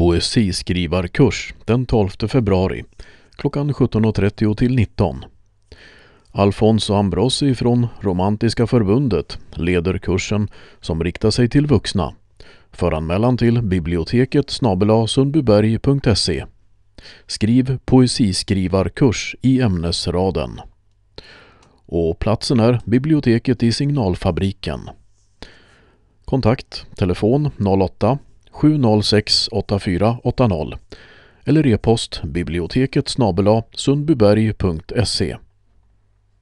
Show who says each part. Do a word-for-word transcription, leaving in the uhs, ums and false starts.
Speaker 1: Poesiskrivarkurs den tolfte februari klockan sjutton och trettio till nitton. Alfonso Ambrosi från Romantiska förbundet leder kursen som riktar sig till vuxna. Föranmälan till biblioteket snabel-a sundbyberg punkt se. Skriv poesiskrivarkurs i ämnesraden. Och platsen är biblioteket i Signalfabriken. Kontakt telefon noll åtta sju noll sex åtta fyra åtta noll eller e-post biblioteket snabel-a sundbyberg punkt se.